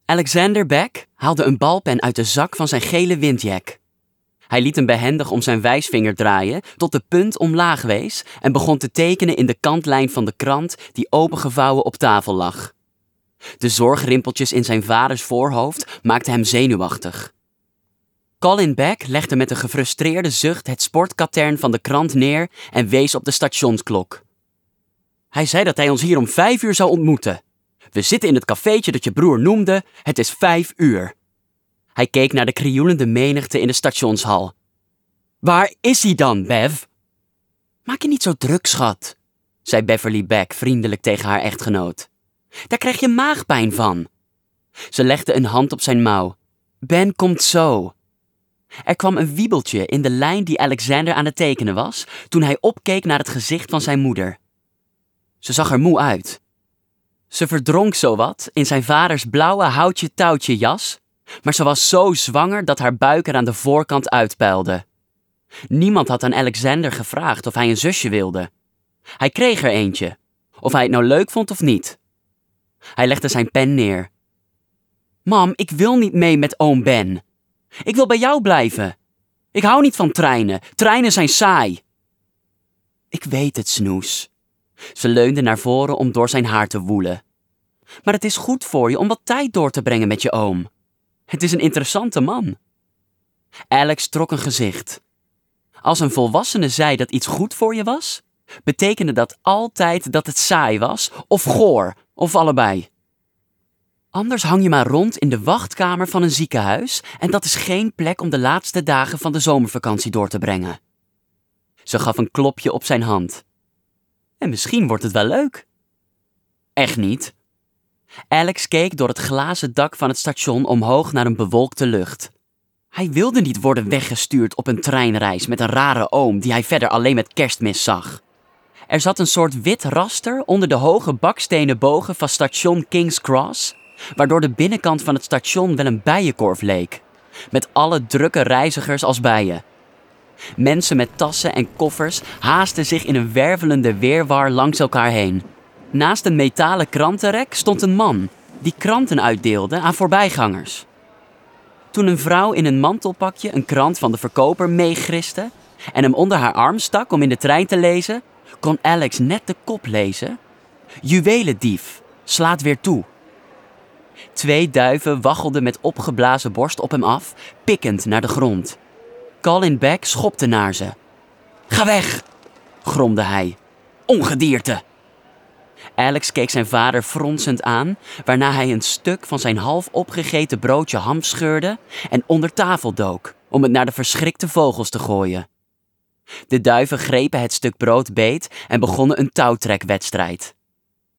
Alexander Beck haalde een balpen uit de zak van zijn gele windjack. Hij liet hem behendig om zijn wijsvinger draaien tot de punt omlaag wees en begon te tekenen in de kantlijn van de krant die opengevouwen op tafel lag. De zorgrimpeltjes in zijn vaders voorhoofd maakten hem zenuwachtig. Colin Beck legde met een gefrustreerde zucht het sportkatern van de krant neer en wees op de stationsklok. Hij zei dat hij ons hier om 5 uur zou ontmoeten. We zitten in het cafeetje dat je broer noemde, het is 5 uur. Hij keek naar de krioelende menigte in de stationshal. Waar is hij dan, Bev? Maak je niet zo druk, schat, zei Beverly Beck vriendelijk tegen haar echtgenoot. Daar krijg je maagpijn van. Ze legde een hand op zijn mouw. Ben komt zo. Er kwam een wiebeltje in de lijn die Alexander aan het tekenen was, toen hij opkeek naar het gezicht van zijn moeder. Ze zag er moe uit. Ze verdronk zowat in zijn vaders blauwe houtje-touwtje jas, maar ze was zo zwanger dat haar buik er aan de voorkant uitpuilde. Niemand had aan Alexander gevraagd of hij een zusje wilde. Hij kreeg er eentje, of hij het nou leuk vond of niet. Hij legde zijn pen neer. Mam, ik wil niet mee met oom Ben. Ik wil bij jou blijven. Ik hou niet van treinen. Treinen zijn saai. Ik weet het, Snoes. Ze leunde naar voren om door zijn haar te woelen. Maar het is goed voor je om wat tijd door te brengen met je oom. Het is een interessante man. Alex trok een gezicht. Als een volwassene zei dat iets goed voor je was, betekende dat altijd dat het saai was, of goor, of allebei. Anders hang je maar rond in de wachtkamer van een ziekenhuis en dat is geen plek om de laatste dagen van de zomervakantie door te brengen. Ze gaf een klopje op zijn hand. En misschien wordt het wel leuk. Echt niet. Alex keek door het glazen dak van het station omhoog naar een bewolkte lucht. Hij wilde niet worden weggestuurd op een treinreis met een rare oom die hij verder alleen met Kerstmis zag. Er zat een soort wit raster onder de hoge bakstenen bogen van station King's Cross, waardoor de binnenkant van het station wel een bijenkorf leek, met alle drukke reizigers als bijen. Mensen met tassen en koffers haasten zich in een wervelende weerwar langs elkaar heen. Naast een metalen krantenrek stond een man die kranten uitdeelde aan voorbijgangers. Toen een vrouw in een mantelpakje een krant van de verkoper meegriste en hem onder haar arm stak om in de trein te lezen, kon Alex net de kop lezen. Juwelendief, slaat weer toe. 2 duiven waggelden met opgeblazen borst op hem af, pikkend naar de grond. Colin Beck schopte naar ze. Ga weg, gromde hij. Ongedierte. Alex keek zijn vader fronsend aan, waarna hij een stuk van zijn half opgegeten broodje ham scheurde en onder tafel dook, om het naar de verschrikte vogels te gooien. De duiven grepen het stuk brood beet en begonnen een touwtrekwedstrijd.